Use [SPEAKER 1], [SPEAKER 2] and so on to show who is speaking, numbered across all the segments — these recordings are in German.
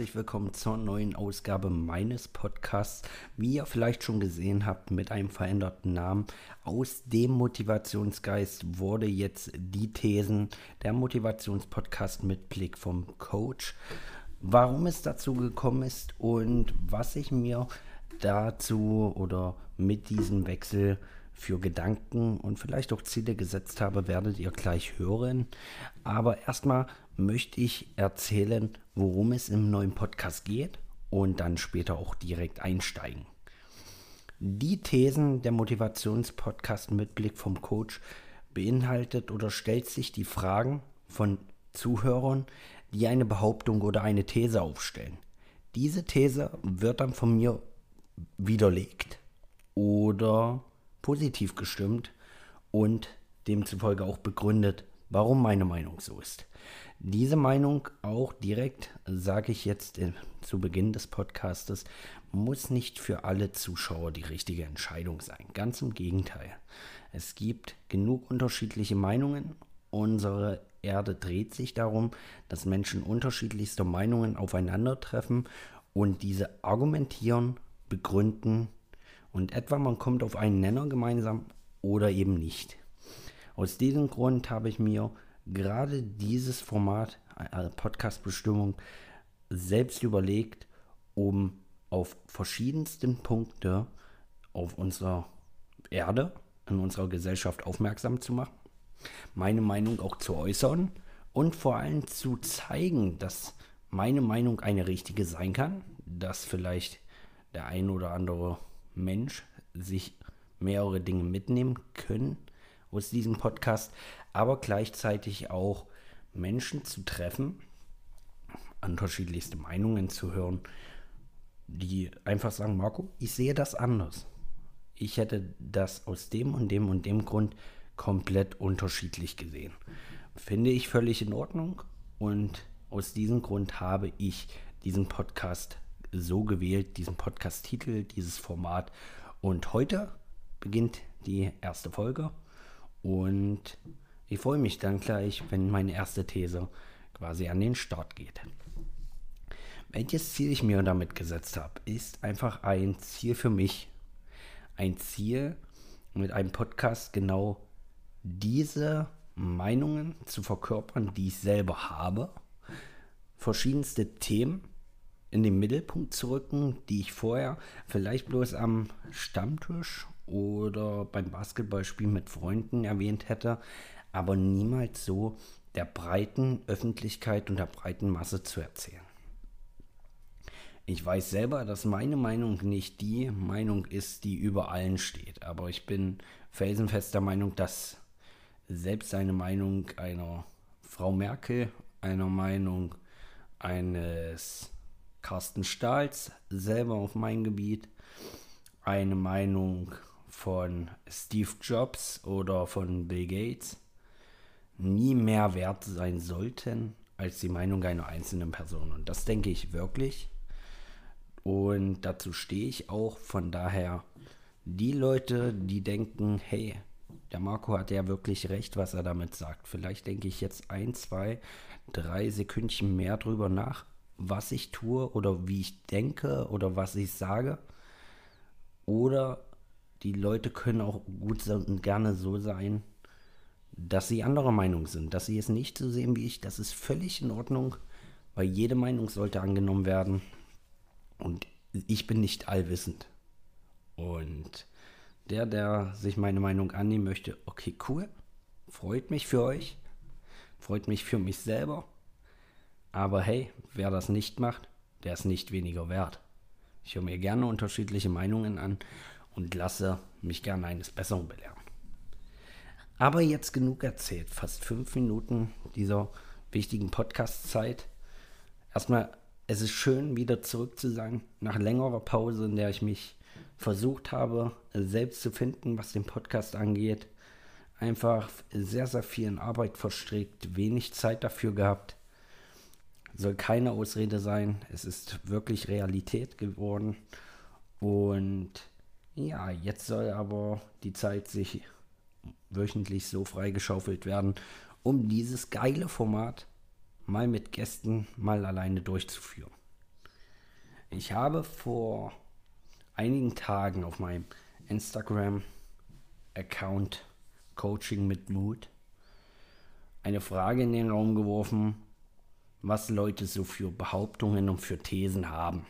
[SPEAKER 1] herzlich willkommen zur neuen Ausgabe meines Podcasts. Wie ihr vielleicht schon gesehen habt, mit einem veränderten Namen. Aus dem Motivationsgeist wurde jetzt die Thesen, der Motivationspodcast mit Blick vom Coach. Warum es dazu gekommen ist und was ich mir dazu oder mit diesem Wechsel für Gedanken und vielleicht auch Ziele gesetzt habe, werdet ihr gleich hören. Aber erstmal möchte ich erzählen, worum es im neuen Podcast geht und dann später auch direkt einsteigen. Die Thesen der Motivationspodcast mit Blick vom Coach beinhaltet oder stellt sich die Fragen von Zuhörern, die eine Behauptung oder eine These aufstellen. Diese These wird dann von mir widerlegt oder positiv gestimmt und demzufolge auch begründet, warum meine Meinung so ist. Diese Meinung auch direkt, sage ich jetzt zu Beginn des Podcastes, muss nicht für alle Zuschauer die richtige Entscheidung sein. Ganz im Gegenteil. Es gibt genug unterschiedliche Meinungen. Unsere Erde dreht sich darum, dass Menschen unterschiedlichster Meinungen aufeinandertreffen und diese argumentieren, begründen und etwa man kommt auf einen Nenner gemeinsam oder eben nicht. Aus diesem Grund habe ich mir gerade dieses Format, Podcast-Bestimmung, selbst überlegt, um auf verschiedensten Punkte auf unserer Erde, in unserer Gesellschaft aufmerksam zu machen, meine Meinung auch zu äußern und vor allem zu zeigen, dass meine Meinung eine richtige sein kann, dass vielleicht der ein oder andere Mensch sich mehrere Dinge mitnehmen können aus diesem Podcast, aber gleichzeitig auch Menschen zu treffen, unterschiedlichste Meinungen zu hören, die einfach sagen, Marco, ich sehe das anders. Ich hätte das aus dem und dem und dem Grund komplett unterschiedlich gesehen. Finde ich völlig in Ordnung und aus diesem Grund habe ich diesen Podcast so gewählt, diesen Podcast-Titel, dieses Format. Und heute beginnt die erste Folge und ich freue mich dann gleich, wenn meine erste These quasi an den Start geht. Welches Ziel ich mir damit gesetzt habe, ist einfach ein Ziel für mich. Ein Ziel, mit einem Podcast genau diese Meinungen zu verkörpern, die ich selber habe. Verschiedenste Themen in den Mittelpunkt zu rücken, die ich vorher vielleicht bloß am Stammtisch oder beim Basketballspiel mit Freunden erwähnt hätte, aber niemals so der breiten Öffentlichkeit und der breiten Masse zu erzählen. Ich weiß selber, dass meine Meinung nicht die Meinung ist, die über allen steht, aber ich bin felsenfest der Meinung, dass selbst eine Meinung einer Frau Merkel, einer Meinung eines Carsten Stahls selber auf mein Gebiet, eine Meinung von Steve Jobs oder von Bill Gates nie mehr wert sein sollten als die Meinung einer einzelnen Person. Und das denke ich wirklich. Und dazu stehe ich auch. Von daher, die Leute, die denken, hey, der Marco hat ja wirklich recht, was er damit sagt. Vielleicht denke ich jetzt 1, 2, 3 Sekündchen mehr drüber nach, was ich tue oder wie ich denke oder was ich sage. Oder die Leute können auch gut und gerne so sein, dass sie anderer Meinung sind, dass sie es nicht so sehen wie ich. Das ist völlig in Ordnung, weil jede Meinung sollte angenommen werden. Und ich bin nicht allwissend. Und der sich meine Meinung annehmen möchte, okay, cool, freut mich für euch, freut mich für mich selber. Aber hey, wer das nicht macht, der ist nicht weniger wert. Ich höre mir gerne unterschiedliche Meinungen an und lasse mich gerne eines Besseren belehren. Aber jetzt genug erzählt, fast 5 Minuten dieser wichtigen Podcast-Zeit. Erstmal, es ist schön, wieder zurück zu sein, nach längerer Pause, in der ich mich versucht habe, selbst zu finden, was den Podcast angeht. Einfach sehr, sehr viel in Arbeit verstrickt, wenig Zeit dafür gehabt. Soll keine Ausrede sein, es ist wirklich Realität geworden. Und ja, jetzt soll aber die Zeit sich wöchentlich so freigeschaufelt werden, um dieses geile Format mal mit Gästen, mal alleine durchzuführen. Ich habe vor einigen Tagen auf meinem Instagram-Account Coaching mit Mut eine Frage in den Raum geworfen, was Leute so für Behauptungen und für Thesen haben.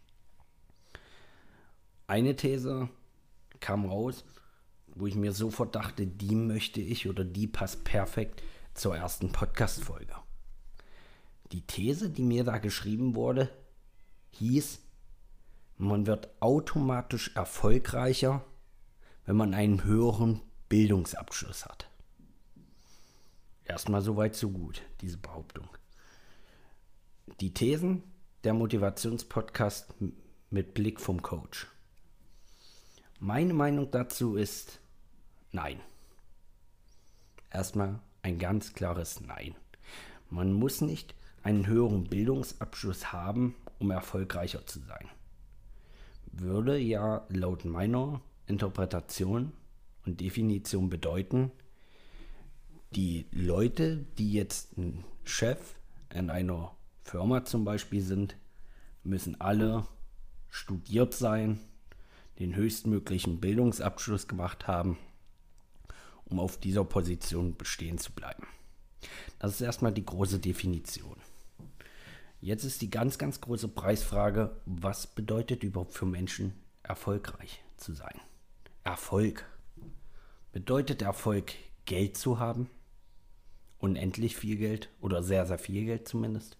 [SPEAKER 1] Eine These kam raus, wo ich mir sofort dachte, die möchte ich oder die passt perfekt zur ersten Podcast-Folge. Die These, die mir da geschrieben wurde, hieß, man wird automatisch erfolgreicher, wenn man einen höheren Bildungsabschluss hat. Erstmal so weit, so gut, diese Behauptung. Die Thesen, der Motivationspodcast mit Blick vom Coach. Meine Meinung dazu ist nein. Erstmal ein ganz klares Nein. Man muss nicht einen höheren Bildungsabschluss haben, um erfolgreicher zu sein. Würde ja laut meiner Interpretation und Definition bedeuten, die Leute, die jetzt ein Chef in einer Firma zum Beispiel sind, müssen alle studiert sein, den höchstmöglichen Bildungsabschluss gemacht haben, um auf dieser Position bestehen zu bleiben. Das ist erstmal die große Definition. Jetzt ist die ganz, ganz große Preisfrage, was bedeutet überhaupt für Menschen erfolgreich zu sein? Erfolg. Bedeutet Erfolg, Geld zu haben? Unendlich viel Geld oder sehr, sehr viel Geld zumindest?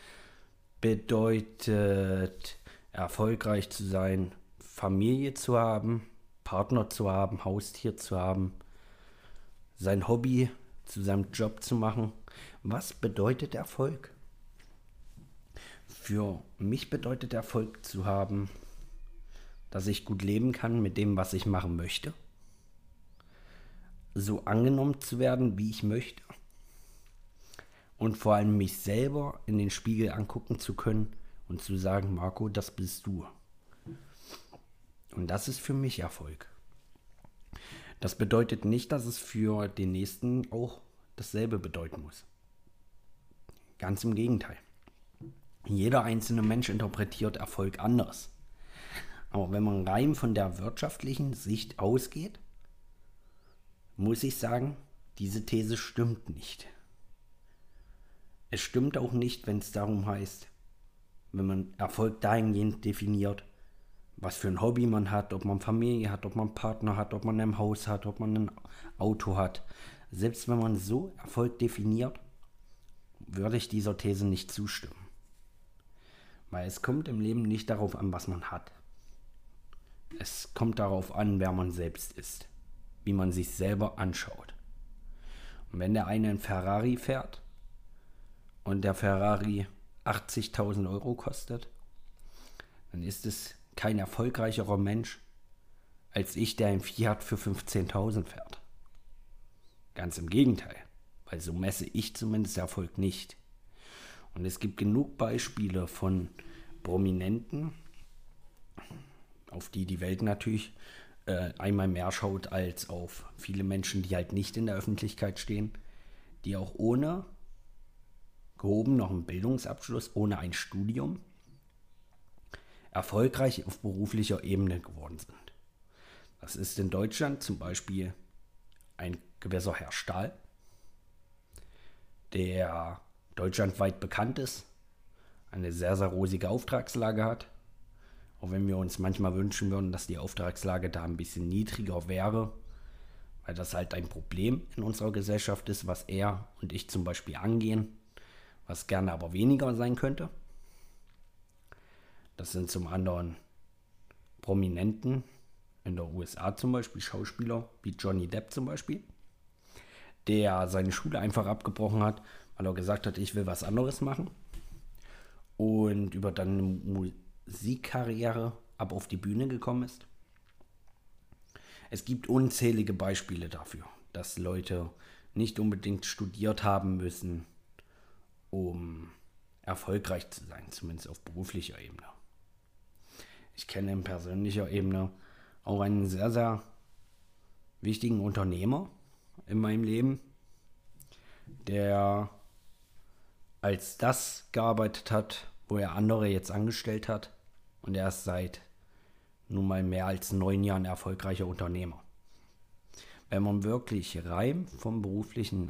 [SPEAKER 1] Bedeutet erfolgreich zu sein, Familie zu haben, Partner zu haben, Haustier zu haben, sein Hobby zu seinem Job zu machen? Was bedeutet Erfolg? Für mich bedeutet Erfolg zu haben, dass ich gut leben kann mit dem, was ich machen möchte. So angenommen zu werden, wie ich möchte. Und vor allem mich selber in den Spiegel angucken zu können und zu sagen, Marco, das bist du. Und das ist für mich Erfolg. Das bedeutet nicht, dass es für den Nächsten auch dasselbe bedeuten muss. Ganz im Gegenteil. Jeder einzelne Mensch interpretiert Erfolg anders. Aber wenn man rein von der wirtschaftlichen Sicht ausgeht, muss ich sagen, diese These stimmt nicht. Es stimmt auch nicht, wenn es darum heißt, wenn man Erfolg dahingehend definiert, was für ein Hobby man hat, ob man Familie hat, ob man einen Partner hat, ob man ein Haus hat, ob man ein Auto hat. Selbst wenn man so Erfolg definiert, würde ich dieser These nicht zustimmen. Weil es kommt im Leben nicht darauf an, was man hat. Es kommt darauf an, wer man selbst ist, wie man sich selber anschaut. Und wenn der eine einen Ferrari fährt und der Ferrari 80.000 Euro kostet, dann ist es kein erfolgreicherer Mensch als ich, der ein Fiat für 15.000 fährt. Ganz im Gegenteil, weil so messe ich zumindest Erfolg nicht. Und es gibt genug Beispiele von Prominenten, auf die die Welt natürlich einmal mehr schaut als auf viele Menschen, die halt nicht in der Öffentlichkeit stehen, die auch ohne gehobenen Bildungsabschluss, ohne ein Studium, erfolgreich auf beruflicher Ebene geworden sind. Das ist in Deutschland zum Beispiel ein gewisser Herr Stahl, der deutschlandweit bekannt ist, eine sehr, sehr rosige Auftragslage hat. Auch wenn wir uns manchmal wünschen würden, dass die Auftragslage da ein bisschen niedriger wäre, weil das halt ein Problem in unserer Gesellschaft ist, was er und ich zum Beispiel angehen, was gerne aber weniger sein könnte. Das sind zum anderen Prominenten in der USA zum Beispiel, Schauspieler wie Johnny Depp zum Beispiel, der seine Schule einfach abgebrochen hat, weil er gesagt hat, ich will was anderes machen und über dann eine Musikkarriere ab auf die Bühne gekommen ist. Es gibt unzählige Beispiele dafür, dass Leute nicht unbedingt studiert haben müssen, um erfolgreich zu sein, zumindest auf beruflicher Ebene. Ich kenne in persönlicher Ebene auch einen sehr, sehr wichtigen Unternehmer in meinem Leben, der als das gearbeitet hat, wo er andere jetzt angestellt hat Und er ist seit nun mal mehr als 9 Jahren erfolgreicher Unternehmer. Wenn man wirklich rein vom Beruflichen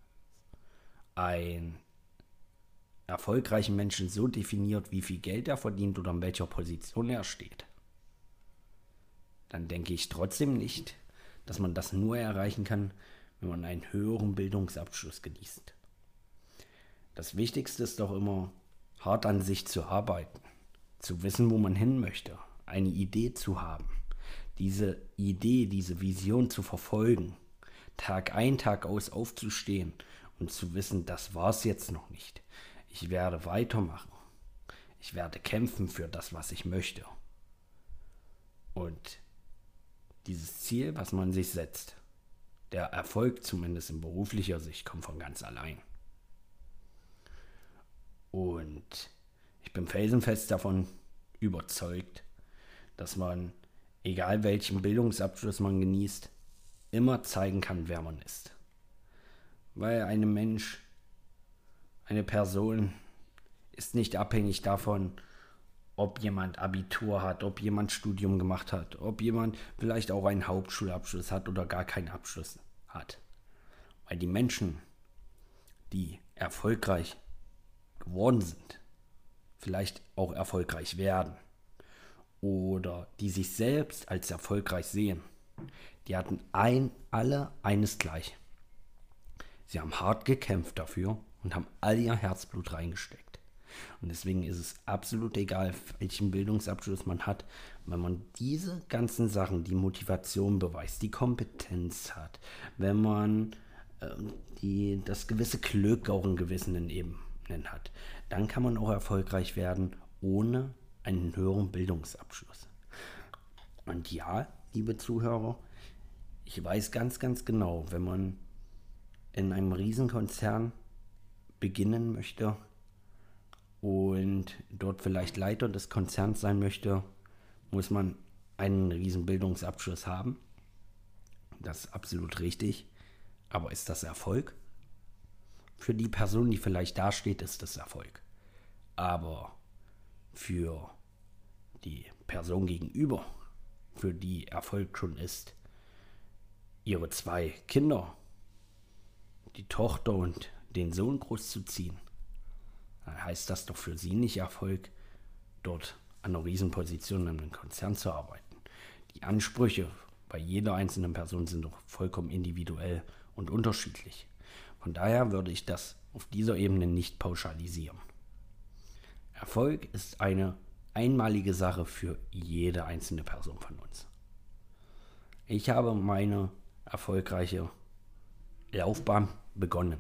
[SPEAKER 1] einen erfolgreichen Menschen so definiert, wie viel Geld er verdient oder in welcher Position er steht, dann denke ich trotzdem nicht, dass man das nur erreichen kann, wenn man einen höheren Bildungsabschluss genießt. Das Wichtigste ist doch immer, hart an sich zu arbeiten, zu wissen, wo man hin möchte, eine Idee zu haben, diese Idee, diese Vision zu verfolgen, Tag ein, Tag aus aufzustehen und zu wissen, das war's jetzt noch nicht. Ich werde weitermachen. Ich werde kämpfen für das, was ich möchte. Und dieses Ziel, was man sich setzt, der Erfolg zumindest in beruflicher Sicht, kommt von ganz allein. Und ich bin felsenfest davon überzeugt, dass man, egal welchen Bildungsabschluss man genießt, immer zeigen kann, wer man ist. Weil eine Person ist nicht abhängig davon, ob jemand Abitur hat, ob jemand Studium gemacht hat, ob jemand vielleicht auch einen Hauptschulabschluss hat oder gar keinen Abschluss hat. Weil die Menschen, die erfolgreich geworden sind, vielleicht auch erfolgreich werden oder die sich selbst als erfolgreich sehen, die hatten alle eines gleich. Sie haben hart gekämpft dafür und haben all ihr Herzblut reingesteckt. Und deswegen ist es absolut egal, welchen Bildungsabschluss man hat, wenn man diese ganzen Sachen, die Motivation beweist, die Kompetenz hat, wenn man das gewisse Glück auch in gewissen Ebenen hat, dann kann man auch erfolgreich werden ohne einen höheren Bildungsabschluss. Und ja, liebe Zuhörer, ich weiß ganz, ganz genau, wenn man in einem Riesenkonzern beginnen möchte und dort vielleicht Leiter des Konzerns sein möchte, muss man einen riesen Bildungsabschluss haben. Das ist absolut richtig. Aber ist das Erfolg? Für die Person, die vielleicht da steht, ist das Erfolg. Aber für die Person gegenüber, für die Erfolg schon ist, ihre 2 Kinder, die Tochter und den Sohn großzuziehen, dann heißt das doch für sie nicht Erfolg, dort an einer Riesenposition in einem Konzern zu arbeiten. Die Ansprüche bei jeder einzelnen Person sind doch vollkommen individuell und unterschiedlich. Von daher würde ich das auf dieser Ebene nicht pauschalisieren. Erfolg ist eine einmalige Sache für jede einzelne Person von uns. Ich habe meine erfolgreiche Laufbahn begonnen.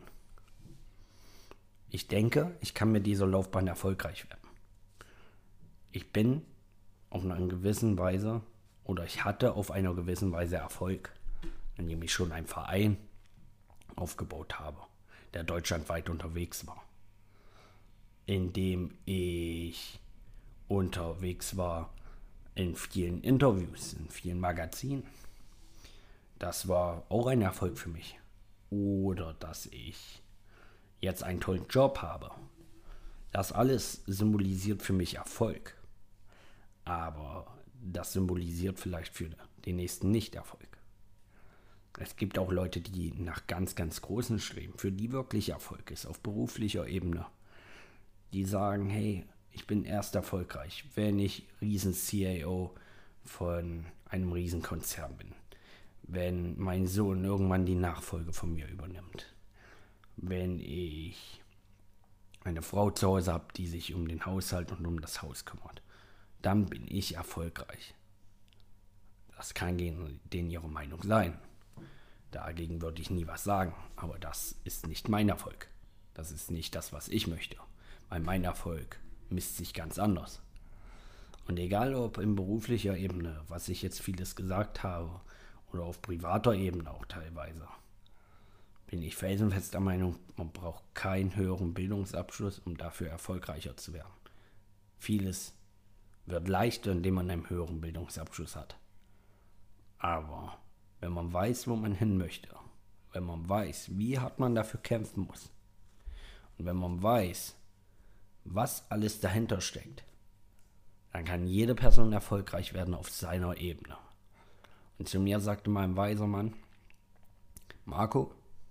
[SPEAKER 1] Ich denke, ich kann mit dieser Laufbahn erfolgreich werden. Ich bin auf einer gewissen Weise oder ich hatte auf einer gewissen Weise Erfolg, indem ich schon einen Verein aufgebaut habe, der deutschlandweit unterwegs war. Indem ich unterwegs war in vielen Interviews, in vielen Magazinen. Das war auch ein Erfolg für mich. Oder dass ich jetzt einen tollen Job habe. Das alles symbolisiert für mich Erfolg. Aber das symbolisiert vielleicht für den nächsten Nicht-Erfolg. Es gibt auch Leute, die nach ganz, ganz Großen streben, für die wirklich Erfolg ist, auf beruflicher Ebene. Die sagen, hey, ich bin erst erfolgreich, wenn ich Riesen-CAO von einem Riesenkonzern bin. Wenn mein Sohn irgendwann die Nachfolge von mir übernimmt. Wenn ich eine Frau zu Hause habe, die sich um den Haushalt und um das Haus kümmert. Dann bin ich erfolgreich. Das kann denen ihre Meinung sein. Dagegen würde ich nie was sagen. Aber das ist nicht mein Erfolg. Das ist nicht das, was ich möchte. Weil mein Erfolg misst sich ganz anders. Und egal ob in beruflicher Ebene, was ich jetzt vieles gesagt habe, oder auf privater Ebene auch teilweise, bin ich felsenfest der Meinung, man braucht keinen höheren Bildungsabschluss, um dafür erfolgreicher zu werden. Vieles wird leichter, indem man einen höheren Bildungsabschluss hat. Aber wenn man weiß, wo man hin möchte, wenn man weiß, wie hart man dafür kämpfen muss, und wenn man weiß, was alles dahinter steckt, dann kann jede Person erfolgreich werden auf seiner Ebene. Und zu mir sagte mein weiser Mann, Marco,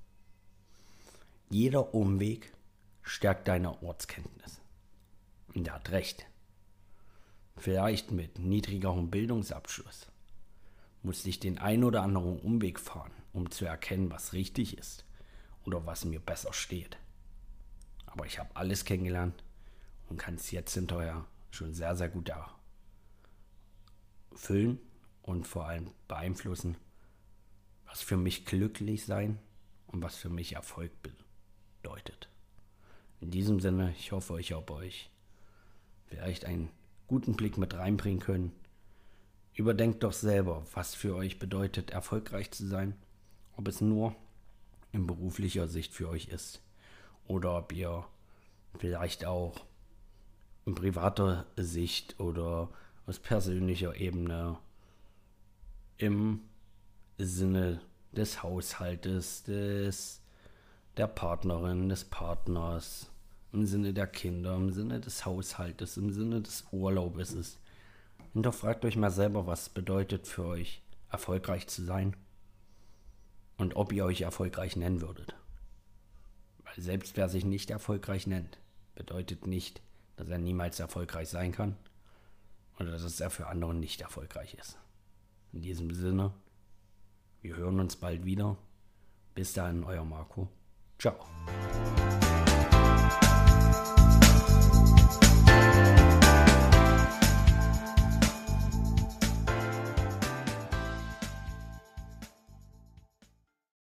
[SPEAKER 1] jeder Umweg stärkt deine Ortskenntnis. Und er hat recht. Vielleicht mit niedrigerem Bildungsabschluss musste ich den ein oder anderen Umweg fahren, um zu erkennen, was richtig ist oder was mir besser steht. Aber ich habe alles kennengelernt und kann es jetzt hinterher schon sehr, sehr gut erfüllen und vor allem beeinflussen, was für mich glücklich sein und was für mich Erfolg bedeutet. In diesem Sinne, ich hoffe, ich habe euch vielleicht einen guten Blick mit reinbringen können. Überdenkt doch selber, was für euch bedeutet, erfolgreich zu sein. Ob es nur in beruflicher Sicht für euch ist oder ob ihr vielleicht auch in privater Sicht oder aus persönlicher Ebene im Sinne des Haushaltes, der Partnerin, des Partners, im Sinne der Kinder, im Sinne des Haushaltes, im Sinne des Urlaubes ist. Hinterfragt euch mal selber, was es bedeutet für euch, erfolgreich zu sein und ob ihr euch erfolgreich nennen würdet. Weil selbst wer sich nicht erfolgreich nennt, bedeutet nicht, dass er niemals erfolgreich sein kann oder dass er für andere nicht erfolgreich ist. In diesem Sinne, wir hören uns bald wieder. Bis dahin, euer Marco. Ciao.